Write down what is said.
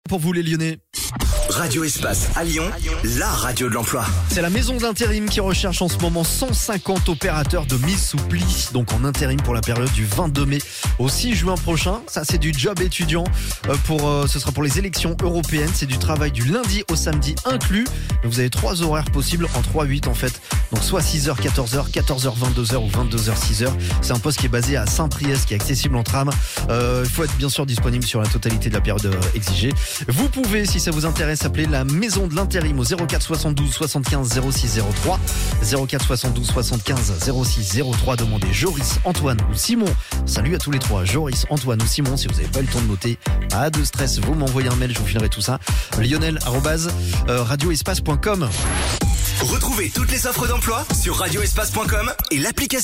Pour vous les Lyonnais. Radio Espace à Lyon, la radio de l'emploi. C'est la maison d'intérim qui recherche en ce moment 150 opérateurs de mise sous pli, donc en intérim pour la période du 22 mai au 6 juin prochain. Ça, c'est du job étudiant. Ce sera pour les élections européennes. C'est du travail du lundi au samedi inclus. Donc vous avez 3 horaires possibles en 3-8 en fait. Donc soit 6h, 14h, 14h, 22h ou 22h, 6h. C'est un poste qui est basé à Saint-Priest, qui est accessible en tram. Il faut être bien sûr disponible sur la totalité de la période exigée. Vous pouvez, si ça vous intéresse, appeler la maison de l'intérim au 04 72 75 06 03. 04 72 75 06 03. Demandez Joris, Antoine ou Simon. Salut à tous les trois, Joris, Antoine ou Simon. Si vous n'avez pas eu le temps de noter, pas de stress, vous m'envoyez un mail, je vous filerai tout ça. Lionel@radioespace.com. Retrouvez toutes les offres d'emploi sur radioespace.com et l'application.